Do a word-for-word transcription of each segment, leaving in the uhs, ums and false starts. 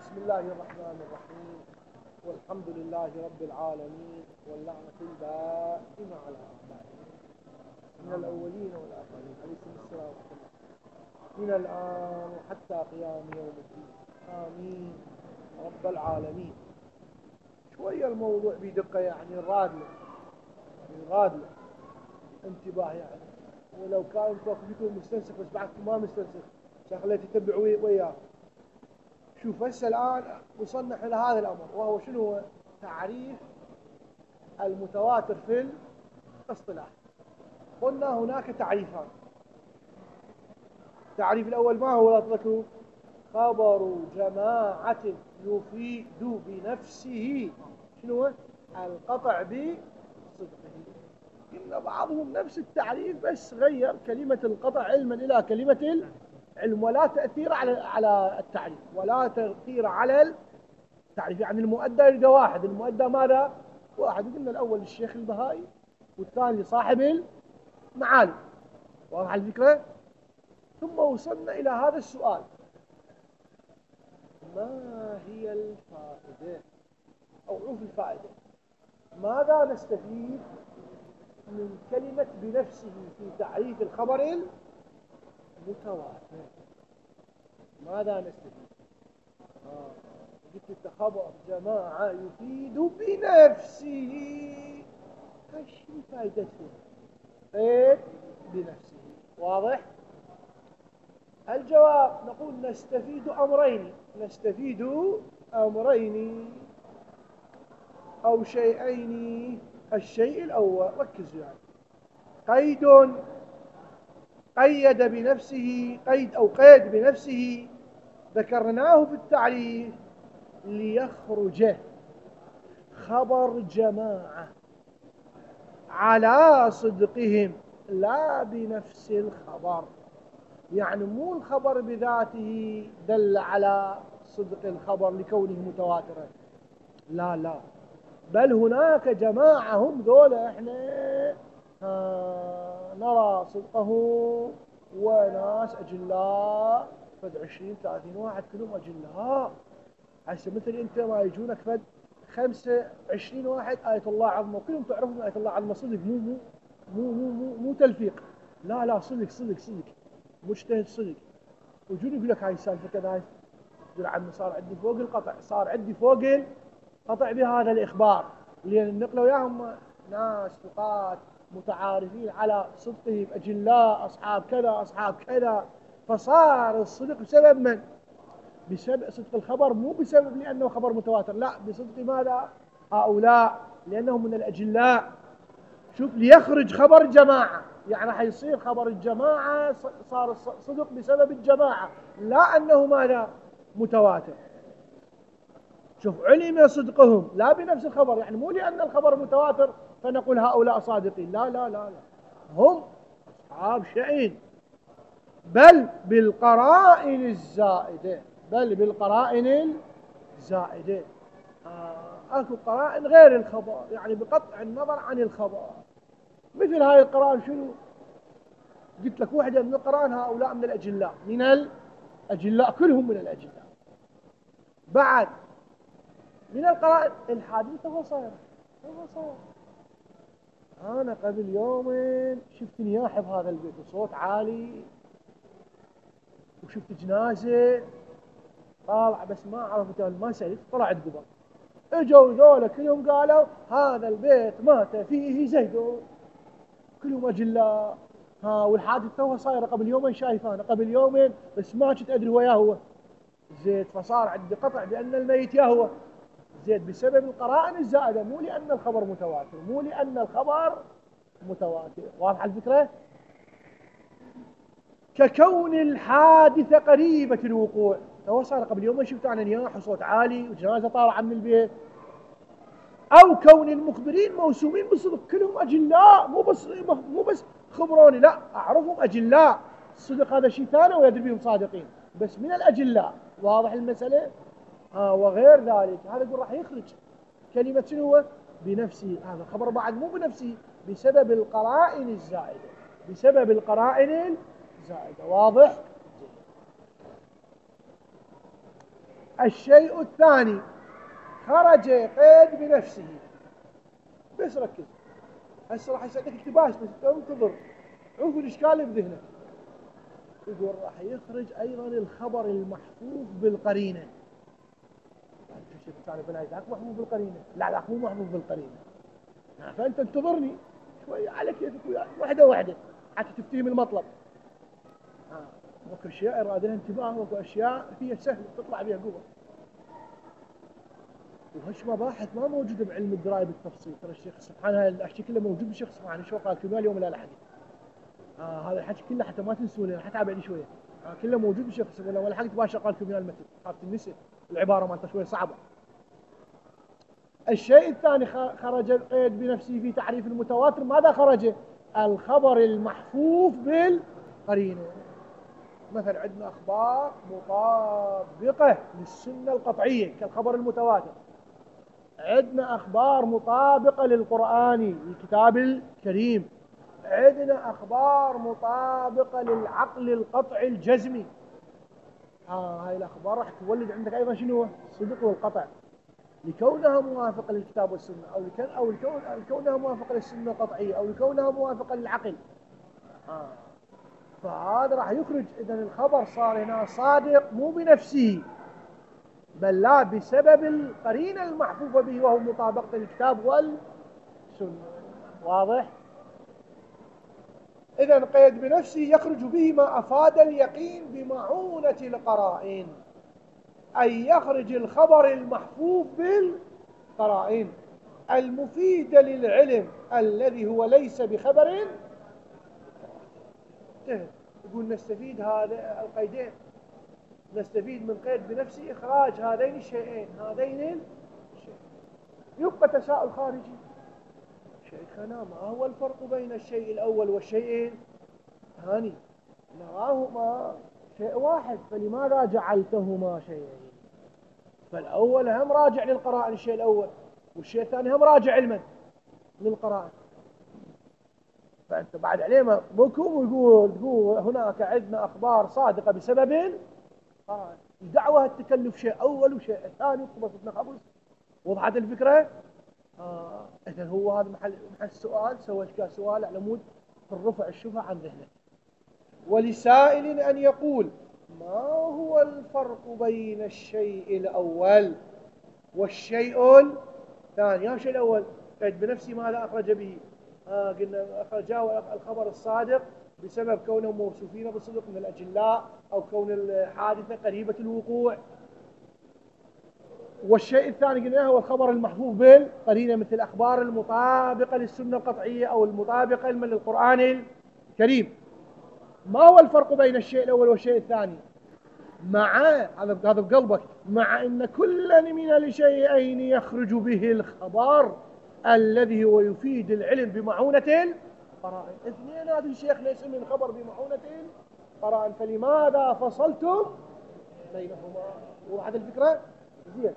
بسم الله الرحمن الرحيم، والحمد لله رب العالمين، واللعنة الدائمة على أعدائهم من الأولين والآخرين عليكم السلام ورحمة الله من الآن وحتى قيام يوم الدين، آمين رب العالمين. شوية الموضوع بدقة يعني رادلة رادلة انتباه يعني، ولو كان توقفكم مستنسخ بس بعدكم ما مستنسخ شغلة تتبعوا وياه. شوف هسه الآن وصلنا إلى هذا الأمر، وهو شنو هو؟ تعريف المتواتر في الاصطلاح. قلنا هناك تعريفان. التعريف الأول ما هو؟ لا تذكروا؟ خبر جماعة يفيد بنفسه شنو هو؟ القطع بصدقه. إن بعضهم نفس التعريف بس غير كلمة القطع علما إلى كلمة العلم، ولا تأثير على على التعريف، ولا تأثير على التعريف. يعني المؤدى يبقى واحد، المؤدى ماذا؟ واحد. قلنا الأول للشيخ البهائي والثاني لصاحب المعالي. واضح الفكرة؟ ثم وصلنا إلى هذا السؤال: ما هي الفائدة؟ أو عوف الفائدة، ماذا نستفيد من كلمة بنفسه في تعريف الخبر المتواتر؟ ماذا نستفيد؟ آه. قلت خبر جماعة يفيد بنفسه، ايش فائدته؟ قيد بنفسه. واضح؟ الجواب نقول نستفيد أمرين، نستفيد أمرين أو شيئين. الشيء الأول ركزوا يعني قيد قيد بنفسه، قيد أو قيد بنفسه ذكرناه في التعريف ليخرج خبر جماعة على صدقهم لا بنفس الخبر. يعني مو الخبر بذاته دل على صدق الخبر لكونه متواترا، لا لا، بل هناك جماعة هم ذولا احنا آه نرى صدقه، وناس أجلاء فد عشرين ثلاثين واحد كلهم أجلاء. هسه مثل انت ما يجونك فد خمسة عشرين واحد آية الله عظمى، كلهم تعرفون آية الله عظمى صدق، مو مو مو مو مو, مو تلفيق، لا لا، صدق صدق صدق، مجتهد صدق. وجوني يقول لك هاي السالفة كذا، يقول عمي صار عندي فوق القطع، صار عندي فوق القطع بهذا الإخبار، لأن النقلة وياهم ناس ثقات متعارفين على صدقهم، أجلاء، أصحاب كذا أصحاب كذا. فصار الصدق بسبب من؟ بسبب صدق الخبر، مو بسبب لأنه خبر متواتر، لا، بصدق ماذا؟ هؤلاء، لأنهم من الأجلاء. شوف، ليخرج خبر جماعة، يعني حيصير خبر الجماعة صار صدق بسبب الجماعة، لا أنه ماذا؟ متواتر. شوف، علم صدقهم لا بنفس الخبر، يعني مو لأن الخبر متواتر فنقول هؤلاء صادقين، لا لا لا لا، هم أصحاب شيء، بل بالقرائن الزائدة، بل بالقرائن الزائدة. آه أكو قرائن غير الخبر، يعني بقطع النظر عن الخبر. مثل هاي القرائن شنو؟ قلت لك واحدة من القرائن هؤلاء من الأجلاء، من الأجلاء، كلهم من الأجلاء. بعد من القرائن الحادثة وصايرة وصايرة. أنا قبل يومين شفت نياحة بهذا البيت وصوت عالي، وشفت جنازة طالع، بس ما عرفت ما سألت، طلعت قبر. اجوا ذولا كلهم قالوا هذا البيت مات فيه زيد، كلهم أجلاء. ها، والحادثة توها صايرة قبل يومين، شايف أنا قبل يومين بس ما كنت أدري وياه هو زيد. فصار عندي قطع بأن الميت يا هو زيد بسبب القرائن الزائدة، مو لأن الخبر متواتر، مو لأن الخبر متواتر. واضح الفكرة؟ ككون الحادثة قريبة الوقوع، هو صار قبل يومين شفت أنا نياح وصوت عالي وجنازة طالعة من البيت. أو كون المخبرين موسومين بالصدق، كلهم أجلاء، مو بس مو بس خبروني، لا، أعرفهم أجلاء. الصدق هذا شيء ثاني ويدري بهم صادقين، بس من الأجلاء. واضح المسألة؟ آه وغير ذلك، هذا يقول راح يخرج كلمة شنو هو؟ بنفسه. هذا خبر بعد مو بنفسه، بسبب القرائن الزائدة، بسبب القرائن الزائدة. واضح؟ الشيء الثاني خرج قيد بنفسه. بس ركز، هسه راح يسألك اقتباس بس انتظر، عوف الإشكال اللي بذهنك. يقول راح يخرج أيضا الخبر المحفوظ بالقرينة. شو شو بتعرف بلاي ذاك محفوظ بالقرينة؟ لا ذاك مو محفوظ بالقرينة. فأنت انتظرني شوية على كيفك وياي، واحدة واحدة حتى تفتهم المطلب. ها اكو أشياء يراد لها انتباه، واكو أشياء هي سهلة تطلع بها قوة. وهش مباحث ما موجودة بعلم الدراية بالتفصيل. ترى الشيخ سبحانه الأشياء كله موجود بالشيخ سبحانه. شو قال كمال يوم لا لحد. آه هذا الحكي كله حتى ما تنسونه، حتى بعد شوية. آه كله موجود بالشيخ سبحانه. ولا حق تباشر قال كمال المتن خافت النساء العبارة مالته شوية صعبة. الشيء الثاني خرج القيد بنفسه في تعريف المتواتر. ماذا خرج؟ الخبر المحفوظ بالقرينة. مثلا عندنا أخبار مطابقة للسنة القطعية كالخبر المتواتر. عندنا أخبار مطابقة للقرآن الكتاب الكريم. عندنا أخبار مطابقة للعقل القطعي الجزمي. آه هاي الأخبار راح تولد عندك أيضا شنو؟ الصدق والقطع، لكونها موافقة للكتاب والسنة، أو لكون أو لكون لكونها موافقة للسنة القطعية، أو لكونها موافقة للعقل. آه. فهذا راح يخرج إذن الخبر صار هنا صادق مو بنفسه، بل لا بسبب القرينة المحفوفة به وهو مطابقة الكتاب والسنة. واضح؟ إذن قيد بنفسه يخرج به ما أفاد اليقين بمعونة القرائن، أي يخرج الخبر المحفوظ بالقرائن المفيدة للعلم الذي هو ليس بخبر. يقول نستفيد هذا القيدين، نستفيد من قيد بنفسه إخراج هذين الشيئين، هذين الشيئين. يبقى تساؤل خارجي، شيخنا ما هو الفرق بين الشيء الأول والشيء الثاني؟ نراهما شيء واحد، فلماذا جعلتهما شيئين؟ فالأول هم راجع للقرائن الشيء الأول، والشيء الثاني هم راجع علما للقرائن. فأنت بعد عليه ما بكم ويقول تقول هناك عندنا أخبار صادقة بسبب آه. دعوة التكلف شيء أول وشيء ثاني وقبضتنا خبز. وضحت الفكرة؟ آه. إذن هو هذا محل محل السؤال، سويت كسؤال على مود في الرفع الشبهة عن ذهنك. ولسائل أن يقول ما هو الفرق بين الشيء الأول والشيء الثاني؟ يا الشيء الأول قيد بنفسي ماذا أخرج به؟ آه قلنا أخرجاه الخبر الصادق بسبب كونهم موصوفين بالصدق من الأجلاء، أو كون الحادثة قريبة الوقوع. والشيء الثاني قلنا هو الخبر المحفوظ بالقرينة مثل الأخبار المطابقة للسنة القطعية أو المطابقة للقرآن الكريم. ما هو الفرق بين الشيء الأول والشيء الثاني؟ مع هذا هذا بقلبك، مع أن كل من الشيئين يخرج به الخبر الذي هو يفيد العلم بمعونة القرائن. اثنين هذا الشيخ ليس من خبر بمعونة القرائن، فلماذا فصلتم بينهما؟ وهذا الفكرة زين.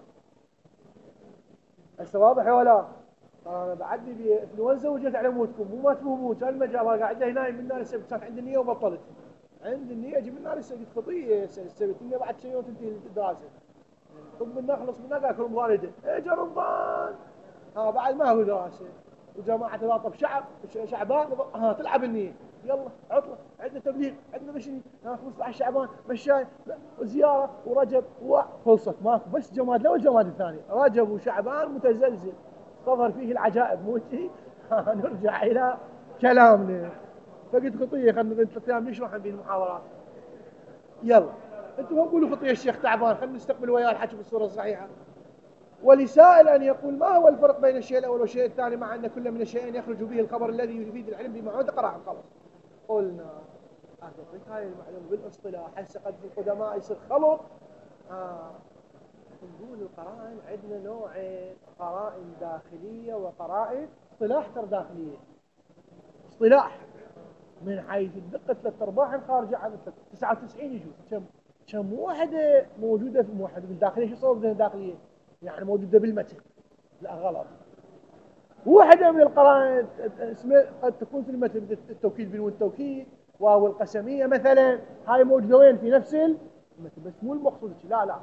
هسه واضح ولا؟ ترى انا بعدني بانفلونزا وجيت على موتكم، مو ما تفهمون كان المجال قاعد هنا من النار السبت، كانت عندي نيه وبطلت. عندي النيه اجي من النار السبت خطيه السبت النيه بعد شيء وتنتهي الدراسه. طب منا خلص منا اكل والده اجى رمضان ها بعد ما هو دراسه وجماعه تلاطف شعب شعبان ها تلعب النيه يلا عطله عندنا تبليغ عندنا مشي ها خمسة عشر شعبان مشاي وزياره ورجب وخلصت ماكو بس جماد الاول الجماد الثاني رجب وشعبان متزلزل تظهر فيه العجائب مو شيء. نرجع الى كلامنا. فقلت خطيه خلينا ثلاث ايام نشرح بين المحاضرات. يلا انتم ما تقولوا خطيه الشيخ تعبان، خلينا نستقبل وياه الحكي بالصوره الصحيحه. ولسائل ان يقول ما هو الفرق بين الشيء الاول والشيء الثاني مع ان كل من الشيئين يخرج به الخبر الذي يفيد العلم بمعونة قراءة. خلاص قلنا اعطيك هاي المعلومه بالاصطلاح. هسه قد القدماء يصير خلط. آه. نقول القرائن عندنا نوعين، قرائن داخليه وقرائن اصطلاح ترى داخليه. اصطلاح من حيث الدقه ثلاث ارباع خارجه عن تسعة وتسعين يجوز. كم كم واحده موجوده في موحده بالداخليه. شو صوب داخليه؟ يعني موجوده بالمتن. لا غلط. واحده من القرائن اسمها قد تكون في المتن التوكيد بدون التوكيد واو القسميه مثلا. هاي موجوده وين؟ في نفس المتن بس مو المقصود. لا لا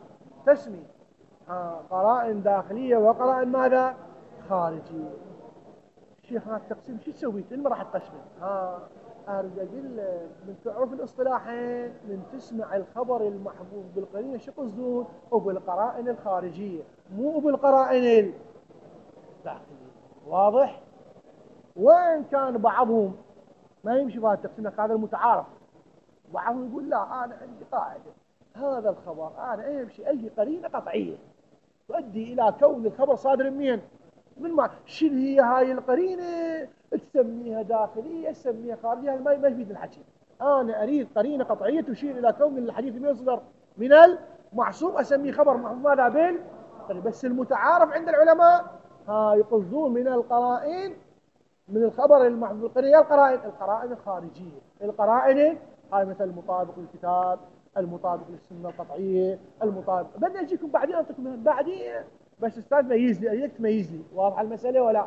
تسمي آه قرائن داخلية وقرائن ماذا؟ خارجية. الشيخ هذا التقسيم شو تسوي؟ من راح تقسمه؟ ها أريد أقول لك من تعرف الاصطلاحين من تسمع الخبر المحبوب بالقرينة شو قصدون؟ وبالقرائن الخارجية مو بالقرائن الداخلية. واضح؟ وإن كان بعضهم ما يمشي بهذا التقسيم هذا المتعارف، بعضهم يقول لا أنا عندي قاعدة هذا الخبر أنا أمشي أي قرينة قطعية تؤدي إلى كون الخبر صادر منين؟ من ما شنو هي هاي القرينة؟ تسميها داخلية تسميها خارجية، ما ما يفيد الحكي. أنا أريد قرينة قطعية تشير إلى كون الحديث من يصدر من المعصوم أسميه خبر محفوظ ماذا بال؟ بس المتعارف عند العلماء ها يقصدون من القرائن من الخبر المحفوظ بالقرينة القرائن القرائن الخارجية. القرائن هاي مثل المطابق للكتاب، المطابق للسنة القطعية، المطابق بدنا نجيكم بعدين أنطيكم بعدين بس أستاذ ميز لي أريدك تميز لي. واضح المسألة ولا؟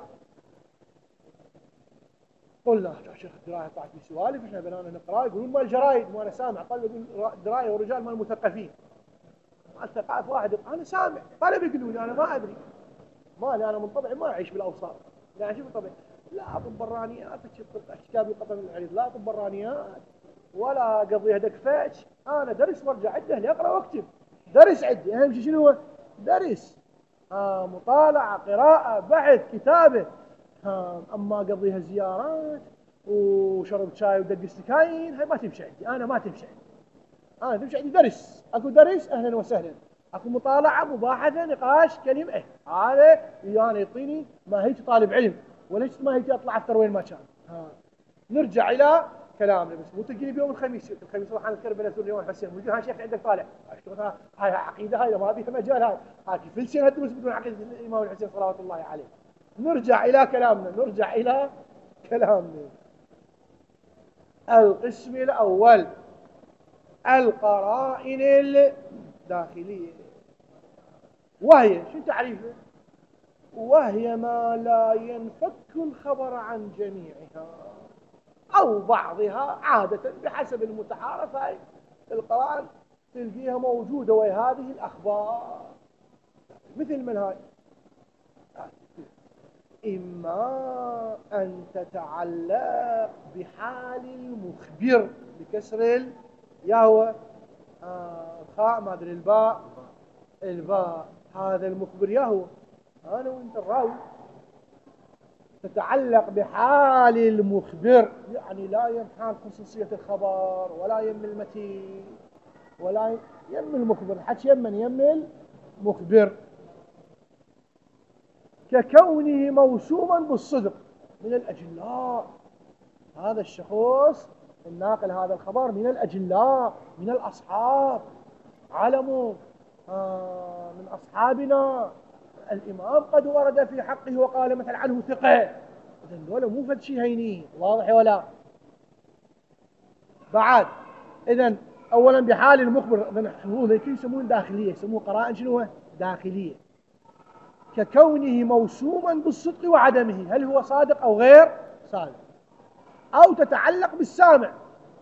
قلنا شيخ الدراية طلعت في سوالف احنا بنانا نقرأ يقولون مال الجرايد وانا سامع طلب يقول دراية ورجال مال المثقفين مال ثقافة واحد انا سامع طلب يقولون انا ما ادري مالي انا من طبعي ما اعيش بالاوساط يعني شو من طبعي لا طب برانيات كتاب القطن العريض لا طب برانيات ولا قضيها دكفاتش انا درس وارجع عده لاقرا واكتب درس عندي اهم شيء شنو هو؟ درس آه مطالعة قراءة بحث كتابة. آه أما قضيها زيارات وشرب شاي ودق السكاين هاي ما تمشي عندي أنا ما تمشي عندي أنا تمشي عندي درس أكو درس أهلا وسهلا أكو مطالعة مباحثة نقاش كلمة إيه هذا يعني يعطيني ما هيك طالب علم وليش ما هيك أطلع أكثر وين ما كان. آه. نرجع إلى كلامنا بس مو تجيني بيوم الخميس الخميس راح نذكر بلا سوري يوم الحسين مو ها شيخ عندك طالع هاي عقيده هاي ما بيها مجال هاي هاي في سنه تدرس بدون عقيده الامام الحسين صلوات الله عليه. نرجع الى كلامنا نرجع الى كلامنا. القسم الاول القرائن الداخليه وهي شو تعريفه؟ وهي ما لا ينفك الخبر عن جميعها أو بعضها عادة بحسب المتعارف. هاي القرائن تلقيها موجودة وهذه الأخبار مثل من هاي إما أن تتعلق بحال المخبر بكسر الياء الخاء ما أدري الباء الباء هذا المخبر ياهو أنا وأنت الراوي تتعلق بحال المخبر يعني لا يم خصوصية الخبر ولا يم المتين ولا يم المخبر حتى يمن يم المخبر ككونه موسوما بالصدق من الأجلاء. هذا الشخص الناقل هذا الخبر من الأجلاء من الأصحاب علمه آه من أصحابنا الإمام قد ورد في حقه وقال مثل عنه ثقة إذن دولة مو فد شي هينين. واضح ولا؟ بعد إذن أولا بحال المخبر هو يسمون داخلية يسمون قرائن شنو داخلية ككونه موسوما بالصدق وعدمه هل هو صادق أو غير صادق. أو تتعلق بالسامع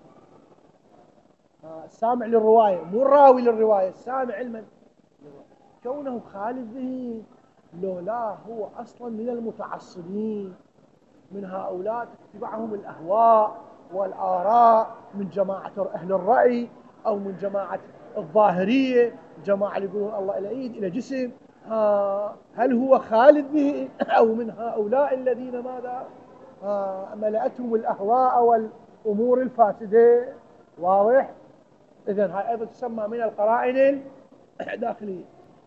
آه السامع للرواية مو الراوي للرواية السامع علما كونه خالي الذهن لو لا هو أصلا من المتعصبين من هؤلاء تتبعهم الأهواء والآراء من جماعة أهل الرأي أو من جماعة الظاهرية جماعة اللي يقولون الله إلى إيد إلى جسم. هل هو خالي الذهن أو من هؤلاء الذين ماذا ملأتهم الأهواء والأمور الفاسدة؟ واضح؟ إذن هاي أيضا تسمى من القرائن الداخلية.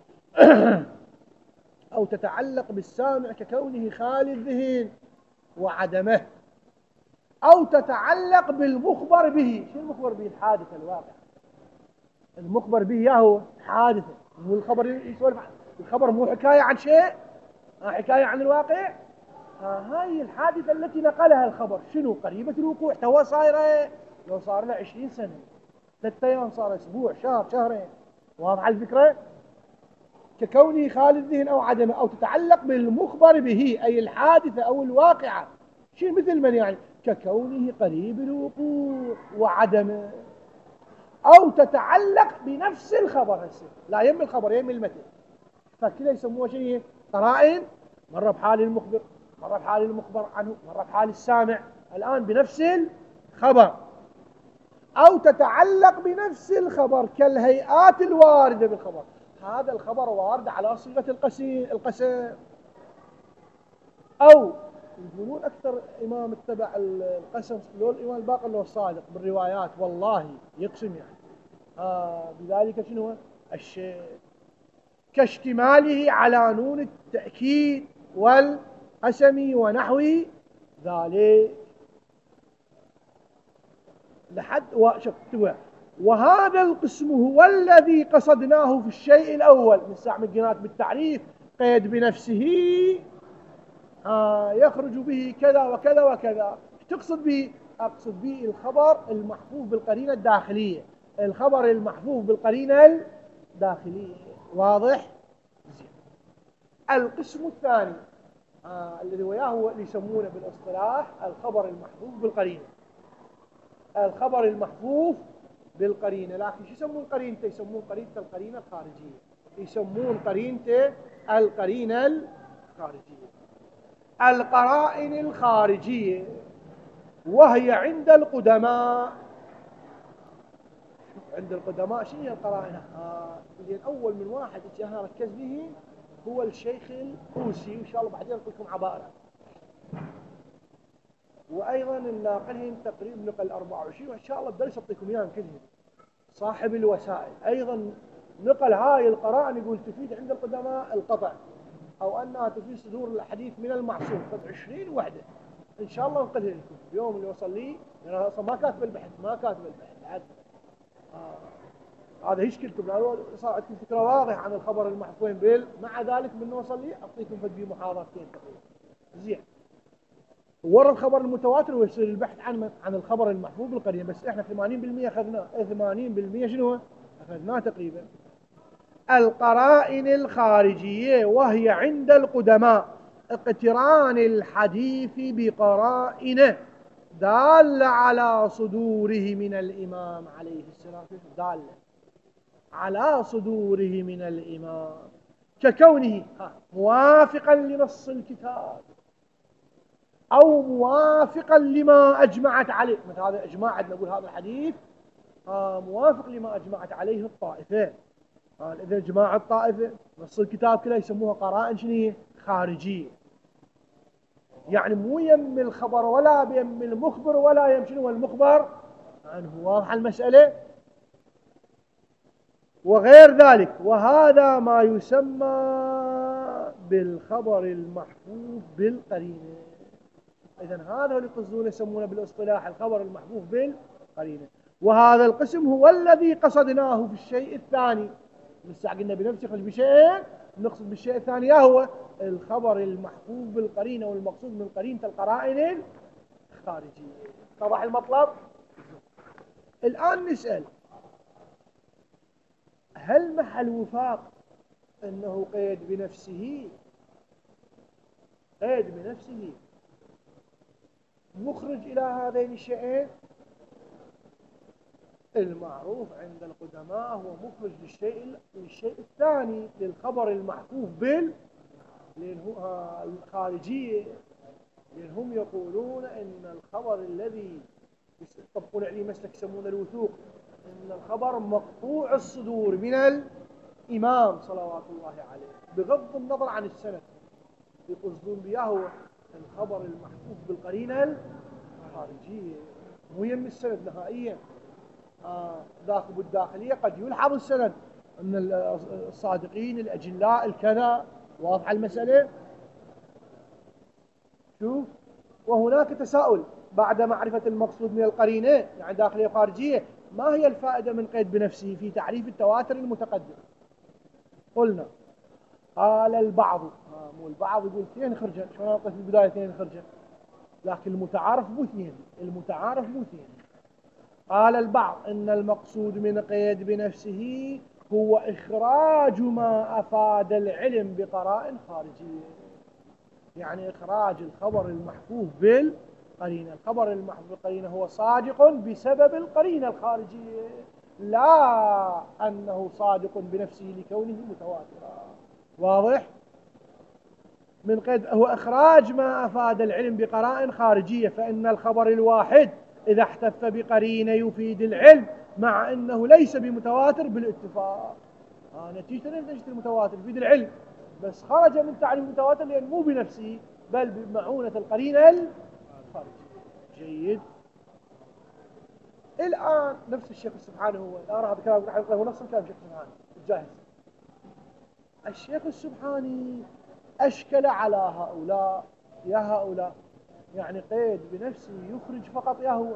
أو تتعلق بالسامع ككونه خالي الذهن وعدمه. أو تتعلق بالمخبر به. شو المخبر به؟ الحادثة الواقع المخبر به ياهو حادثة مو الخبر يسولف الخبر مو حكاية عن شيء حكاية عن الواقع. آه هاي الحادثة التي نقلها الخبر شنو قريبة الوقوع تو صايرة لو صار له عشرين سنة ثلاثة أيام صار أسبوع شهر شهرين. واضح الفكرة؟ ككونه خالي الذهن أو عدمه. أو تتعلق بالمخبر به أي الحادثة أو الواقعة شيء مثل من يعني ككونه قريب الوقوع وعدمه أو تتعلق بنفس الخبر. هسه لا يم الخبر يم المتن، فكذا يسموها شيء قرائن، مرة بحال المخبر، مرة بحال المخبر عنه، مرة بحال السامع، الآن بنفس الخبر. أو تتعلق بنفس الخبر كالهيئات الواردة بالخبر. هذا الخبر وارد على صيغة القسم. أو يقولون أكثر إمام اتبع القسم لو الإمام الباقر لو الصادق بالروايات والله يقسم يعني آه بذلك شنو الشيء كاشتماله على نون التأكيد والقسم ونحو ذلك لحد وشوف. وهذا القسم هو الذي قصدناه في الشيء الأول من ساعة ما بالتعريف قيد بنفسه آه يخرج به كذا وكذا وكذا. تقصد به؟ أقصد به الخبر المحفوظ بالقرينة الداخلية، الخبر المحفوظ بالقرينة الداخلية. واضح؟ زين. القسم الثاني آه الذي وياه هو اللي يسمونه بالاصطلاح الخبر المحفوظ بالقرينة. الخبر المحفوظ بالقرينة، لكن شو يسمون قرينته؟ يسمون قرينة القرينة الخارجية، يسمون قرينته القرينة الخارجية. القرائن الخارجية وهي عند القدماء. عند القدماء شنو هي القرائن؟ آه أول من واحد اتجاه ركز به هو الشيخ الطوسي، وإن شاء الله بعدين أقول لكم عبارة. وأيضا الناقلهم تقريبا نقل أربعة وعشرين، وإن شاء الله بدرس أعطيكم إياهم كلهم. صاحب الوسائل أيضا نقل هاي القرائن، يقول تفيد عند القدماء القطع، أو أنها تفيد صدور الحديث من المعصوم. قد عشرين وحدة إن شاء الله نقلها لكم اليوم اللي وصل لي، لأن أنا أصلا ما كاتب البحث ما كاتب البحث بعد. آه. هذا يشكلكم لأنه صار عندكم فكرة واضحة عن الخبر المحفوظ بال. مع ذلك من وصل لي أعطيكم فد محاضرتين تقريبا. زين. ورا الخبر المتواتر ويصير البحث عن عن الخبر المحفوظ بالقرينة، بس احنا ثمانين بالمئة اخذناه. ثمانين بالمئة شنو اخذناه تقريبا. القرائن الخارجية وهي عند القدماء اقتران الحديث بقرائنه دالة على صدوره من الإمام عليه السلام، دالة على صدوره من الإمام، ككونه موافقا لنص الكتاب أو موافقا لما أجمعت عليه. مثل هذا إجماع عندنا نقول هذا الحديث آه موافق لما أجمعت عليه الطائفة. آه إذا إجماع الطائفة نص الكتاب كله يسموها قرائن شنو خارجية، يعني مو يم الخبر ولا بيم المخبر ولا يم شنو المخبر عنه. واضحة المسألة؟ وغير ذلك. وهذا ما يسمى بالخبر المحفوظ بالقرينة. إذن هذا اللي يقصدون يسمونه بالاصطلاح الخبر المحفوظ بالقرينة. وهذا القسم هو الذي قصدناه في الشيء الثاني. لسه قلنا بنفسه يخرج بشيء، نقصد بالشيء الثاني هو الخبر المحفوظ بالقرينة، والمقصود من قرينة القرائن الخارجية. طبعا المطلب. الآن نسأل هل محل وفاق أنه قيد بنفسه قيد بنفسه مخرج إلى هذين الشيئين؟ المعروف عند القدماء هو مخرج للشيء للشيء الثاني، للخبر المحفوظ بال الخارجية، لأنهم يقولون أن الخبر الذي يطبقون عليه مسلك يسمونه الوثوق، أن الخبر مقطوع الصدور من الإمام صلوات الله عليه بغض النظر عن السند. يقصدون بها هو الخبر المحفوظ بالقرينة الخارجية، مو يم السند نهائيا. آه داخل بالداخلية قد يلحظ السند أن الصادقين الأجلاء الكذا. واضحة المسألة؟ شوف. وهناك تساؤل بعد معرفة المقصود من القرينة يعني داخلية وخارجية، ما هي الفائدة من قيد بنفسه في تعريف التواتر المتقدم؟ قلنا قال البعض آه مو البعض يقول اثنين خرجا، شو نقصد في البداية اثنين خرجا، لكن المتعارف مو اثنين، المتعارف مو اثنين. قال البعض إن المقصود من قيد بنفسه هو إخراج ما أفاد العلم بقرائن خارجية، يعني إخراج الخبر المحفوظ بالقرينة. الخبر المحفوظ بالقرينة هو صادق بسبب القرينة الخارجية، لا أنه صادق بنفسه لكونه متواترا. واضح؟ من قيد هو إخراج ما أفاد العلم بقرائن خارجية، فإن الخبر الواحد إذا احتف بقرينة يفيد العلم مع أنه ليس بمتواتر بالاتفاق. آه نتيجة نتيجة المتواتر يفيد العلم، بس خرج من تعريف المتواتر لأن مو بنفسه بل بمعونة القرينة الخارجية. جيد. الآن نفس الشيخ السبحاني هو الآن هذا كلام رح هو نفس الكلام الشيخ السبحاني الجاهز. الشيخ السبحاني أشكل على هؤلاء يا هؤلاء، يعني قيد بنفسه يخرج فقط يا هو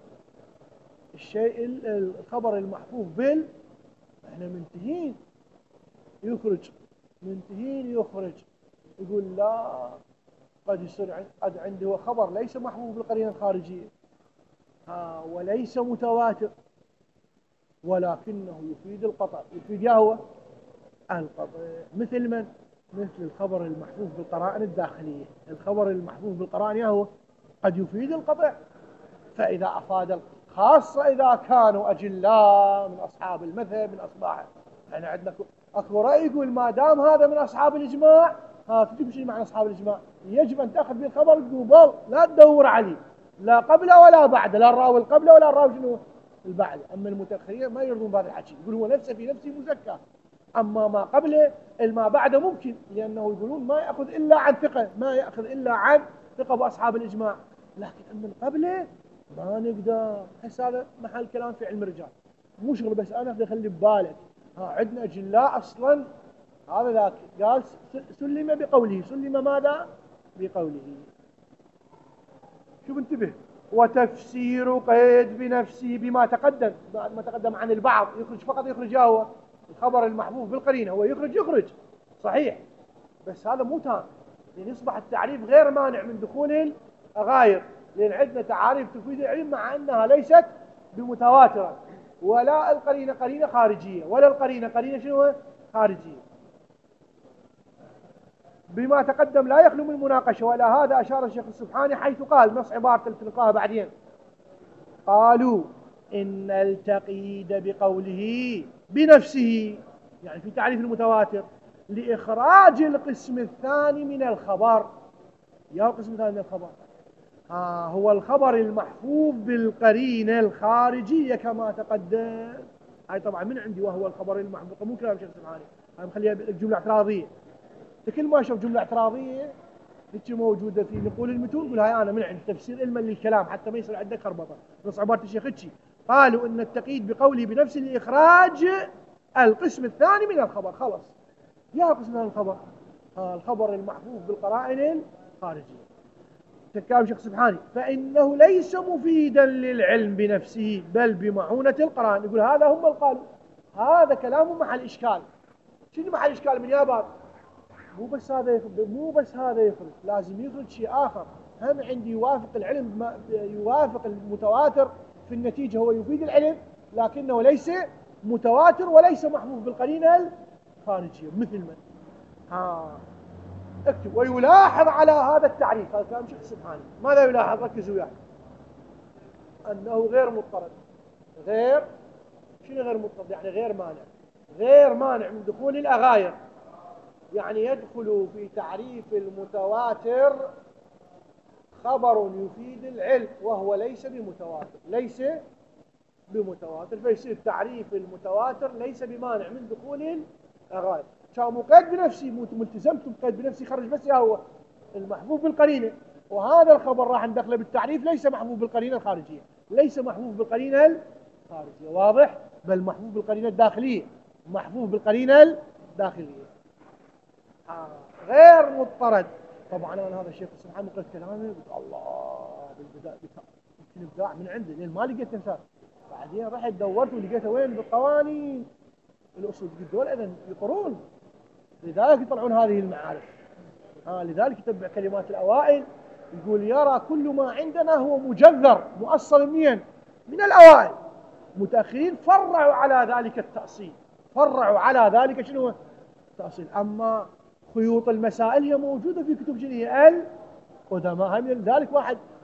الشيء الخبر المحفوظ بال احنا منتهين يخرج، منتهين يخرج. يقول لا، قد يصير قد عنده خبر ليس محفوظ بالقرينة الخارجية ها وليس متواتر ولكنه يفيد القطع، يفيد يا هو القطع. مثل من؟ مثل الخبر المحفوظ بالقرائن الداخلية. الخبر المحفوظ بالقرائن يا هو قد يفيد القطع، فإذا أفاد خاصة إذا كانوا أجلاء من أصحاب المذهب من أصباح يعني عندنا أكو رأي يقول ما دام هذا من أصحاب الإجماع، ها تدري شو معنى أصحاب الإجماع؟ يجب أن تأخذ بالخبر قبل، لا تدور عليه لا قبله ولا بعده، لا الراوي القبله ولا الراوي شنو البعد. أما المتأخرين ما يرضون بهذا الحكي، يقول هو نفسه في نفسه مزكى، أما ما قبله الما بعده ممكن، لأنه يقولون ما يأخذ إلا عن ثقة، ما يأخذ إلا عن ثقة بأصحاب الإجماع، لكن من قبله ما نقدر. هسه هذا محل كلام في علم الرجال، مو شغل بس أنا بدي أخلي ببالك. ها عندنا أجلاء أصلا هذا ذاك قال سلم بقوله، سلم ماذا؟ بقوله. شوف انتبه، وتفسير قيد بنفسه بما تقدم، بعد ما تقدم عن البعض يخرج فقط يخرج هو الخبر المحفوظ بالقرينة، هو يخرج يخرج صحيح، بس هذا مو تام، لأن يصبح التعريف غير مانع من دخول الأغاير، لأن عندنا تعاريف تفيد العلم مع أنها ليست بمتواترة، ولا القرينة قرينة خارجية ولا القرينة قرينة شنو خارجية. بما تقدم لا يخلو من مناقشة، وإلى هذا أشار الشيخ السبحاني حيث قال نص عبارة تلقاها بعدين، قالوا إن التقييد بقوله بنفسه يعني في تعريف المتواتر لإخراج القسم الثاني من الخبر. يا القسم الثاني من الخبر ها هو الخبر المحفوظ بالقرينة الخارجية كما تقدم. هاي طبعا من عندي وهو الخبر المحفوظ، مو كلام الشيخ السبحاني، هاي مخليها جملة اعتراضية. كل ما اشوف جملة اعتراضية هيك موجودة في نقول المتون يقول هاي أنا من عندي تفسير علما للكلام حتى ما يصير عندك خربطة. نص عبارة الشيخ هيك قالوا إن التقييد بقوله بنفسه لإخراج القسم الثاني من الخبر. خلص يا قسم من الخبر ها الخبر المحفوظ بالقرائن الخارجية. تكلم الشيخ سبحاني فإنه ليس مفيدا للعلم بنفسه بل بمعونة القرائن. يقول هذا هم القالوا، هذا كلامه محل إشكال. شنو محل إشكال من يابان؟ مو بس هذا يخرج، مو بس هذا يخرج، لازم يخرج شيء آخر هم عندي يوافق العلم، يوافق المتواتر في النتيجة، هو يفيد العلم لكنه ليس متواتر وليس محفوظ بالقرينة الخارجية. مثل من ها اكتب ويلاحظ على هذا التعريف، هذا كلام شيخ سبحانه. ماذا يلاحظ؟ ركزوا وياي، أنه غير مضطرد. غير شنو غير مضطرد؟ يعني غير مانع، غير مانع من دخول الأغاير، يعني يدخل في تعريف المتواتر خبر يفيد العلم وهو ليس بمتواتر، ليس بمتواتر، فيصير تعريف المتواتر ليس بمانع من دخول الأغاير. كان مقيد بنفسي، ملتزمت بقيد بنفسي، خرج بس يا هو المحفوظ بالقرينة، وهذا الخبر راح ندخله بالتعريف ليس محفوظ بالقرينة الخارجية، ليس محفوظ بالقرينة الخارجية. واضح؟ بل محفوظ بالقرينة الداخلية، محفوظ بالقرينة الداخلية آه. غير مضطرد. طبعا انا هذا الشيخ سبحانه قلت كلامي قلت الله بالبدايه يمكن ابداع من عندي لان ما لقيت مثال. بعدين رحت دورت ولقيته وين بالقوانين الاصول، قلت دول اذا يقرون، لذلك يطلعون هذه المعارف. آه لذلك يتبع كلمات الاوائل يقول يرى كل ما عندنا هو مجذر مؤصل منين؟ من الاوائل. متاخرين فرعوا على ذلك التاصيل، فرعوا على ذلك شنو التاصيل. اما خيوط المسائل هي موجودة في كتب جنيه القدماء. من ذلك واحد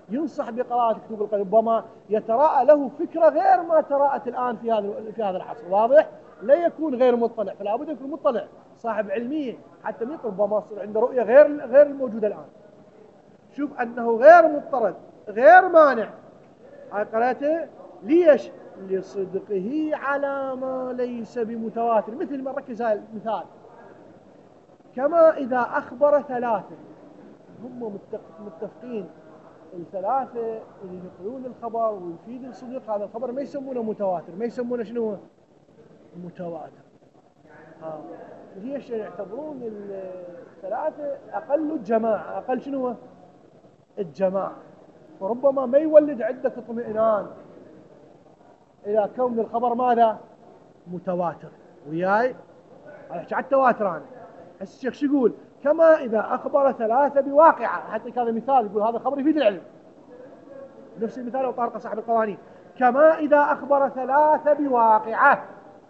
ينصح بقراءة كتب القديم، ربما يتراءى له فكرة غير ما تراءت الآن في هذا في هذا العصر، واضح؟ لا يكون غير مطلع، فلا بد يكون مطلع صاحب علمية حتى يقرب، ربما يصير عنده رؤية غير غير الموجودة الآن. شوف أنه غير مضطرد غير مانع. قراءته ليش؟ لصدقه على ما ليس بمتواتر. مثل ما ركز هذا المثال، كما إذا أخبر ثلاثة، هم متفقين الثلاثة اللي ينقلون الخبر ويفيد الصدق، هذا الخبر ما يسمونه متواتر، ما يسمونه شنو؟ متواتر. آه. ليش يعتبرون الثلاثة أقل الجماعة، أقل شنو؟ الجماعة. وربما ما يولد عندك اطمئنان إلى كون الخبر ماذا؟ متواتر. وياي؟ أحكي على التواتر أنا. هسه الشيخ شو يقول؟ كما إذا أخبر ثلاثة بواقعة، حتى هذا مثال يقول هذا الخبر يفيد العلم. نفس المثال لو طارق صاحب القوانين، كما إذا أخبر ثلاثة بواقعة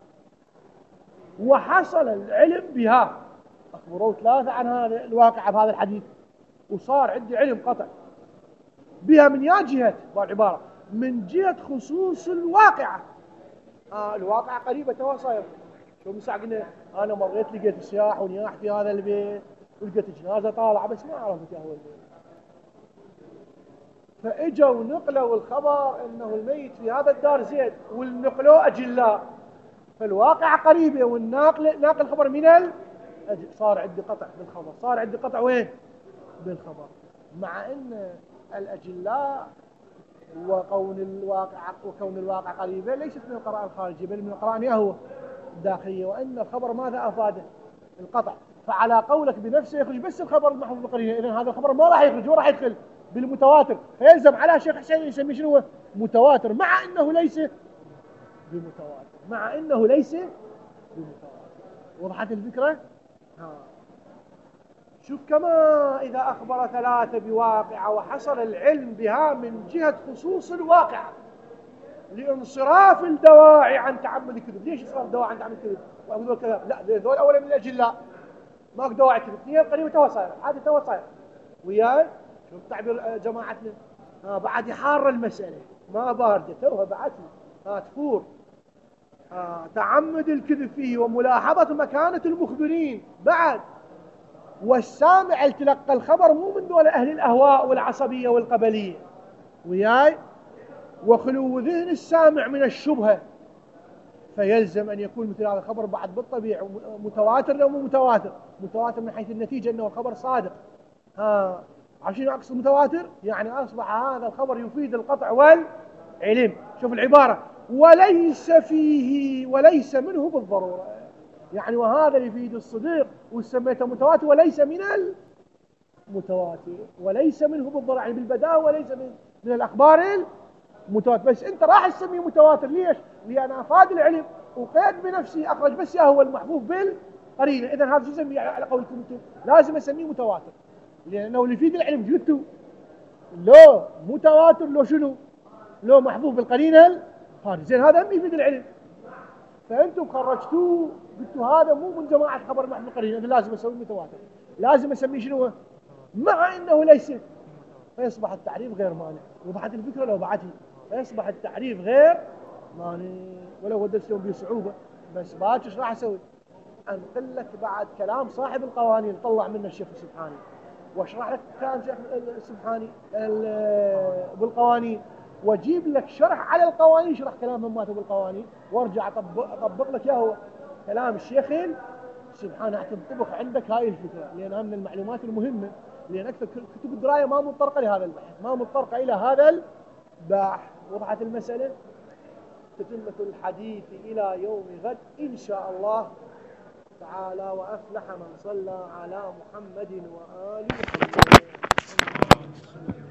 وحصل العلم بها. أخبروا ثلاثة عن هذا الواقعة بهذا الحديث، وصار عندي علم قطع بها من يا جهة، بالعبارة من جهة خصوص الواقعة. آه الواقعة قريبة توا صاير. شو مساع قلنا أنا مريت لقيت سياح ونياح في هذا البيت، ولقيت جنازة طالعة بس ما عرفت يا هو البيت. فاجوا نقلوا الخبر انه الميت في هذا الدار زيد، والنقلوا اجلاء، فالواقع قريبه، والناقل ناقل الخبر من ال صار عندي قطع بالخبر، صار عندي قطع وين؟ بالخبر. مع ان الاجلاء وكون الواقع وكون الواقع قريبه ليست من القراءه الخارجيه بل من القراءه هو الداخليه، وان الخبر ماذا افاده؟ القطع. فعلى قولك بنفسه يخرج بس الخبر المحفوظ بالقرينه، اذا هذا الخبر ما راح يخرج وراح يدخل بالمتواتر، فيلزم على شيخ حسين يسميه شنو؟ متواتر، مع انه ليس بمتواتر، مع انه ليس بمتواتر. وضحت الفكره؟ ها. شوف، كما اذا اخبر ثلاثه بواقعه وحصل العلم بها من جهه خصوص الواقعه لانصراف الدواعي عن تعمد الكذب. ليش انصراف الدواعي عن تعمد الكذب؟ واقول كذا لا، ذول اولا من الاجلاء ماكو دواعي كذب، هي قريبه توا صايره، هذه توا صايره وياي. شوف تعبير جماعتنا، ها بعد حاره المساله ما بارده توها بعد ها تفور. ها تعمد الكذب فيه وملاحظه مكانه المخبرين بعد، والسامع اللي تلقى الخبر مو من دول اهل الاهواء والعصبيه والقبليه وياي، وخلو ذهن السامع من الشبهه، فيلزم ان يكون مثل هذا الخبر بعد بالطبيعه متواتر لو مو متواتر. متواتر من حيث النتيجه انه الخبر صادق. ها عشان اقصد متواتر يعني اصبح هذا الخبر يفيد القطع والعلم. شوف العباره، وليس فيه وليس منه بالضروره، يعني وهذا يفيد الصديق وسميته متواتر وليس من المتواتر، وليس منه بالضروره يعني بالبداء، وليس من, من الاخبار المتواتر. بس انت راح تسميه متواتر ليش؟ لان افاد العلم وقيد بنفسه، اخرج بس هو المحفوظ بالقرينه. اذا هذا شو يسميه على قولكم انتم؟ لازم اسميه متواتر لانه اللي يفيد العلم جبتوا لو متواتر لو شنو؟ لو محفوظ بالقرينه الخارج. زين هذا هم يفيد العلم، فانتم خرجتوه قلتوا هذا مو من جماعه خبر محفوظ بالقرينه، اذا لازم اسويه متواتر، لازم اسميه شنو؟ مع انه ليس، فيصبح التعريف غير مانع. وضحت الفكره لو بعتي؟ فيصبح التعريف غير مانع ولو ودرت لهم بصعوبه. بس باكر ايش راح اسوي؟ انقل لك بعد كلام صاحب القوانين طلع منه الشيخ السبحاني، واشرح لك كلام الشيخ السبحاني بالقوانين، واجيب لك شرح على القوانين يشرح كلامهم ماتوا بالقوانين، وارجع اطبق, أطبق لك اياه كلام الشيخ سبحانه حتى تنطبق عندك هاي الفكره، لانها من المعلومات المهمه، لان اكثر كتب الدرايه ما متطرقه لهذا البحث، ما متطرقه الى هذا البحث. وضحت المساله؟ تتمة الحديث الى يوم غد ان شاء الله تعالى. وافلح من صلى على محمد واله محمد.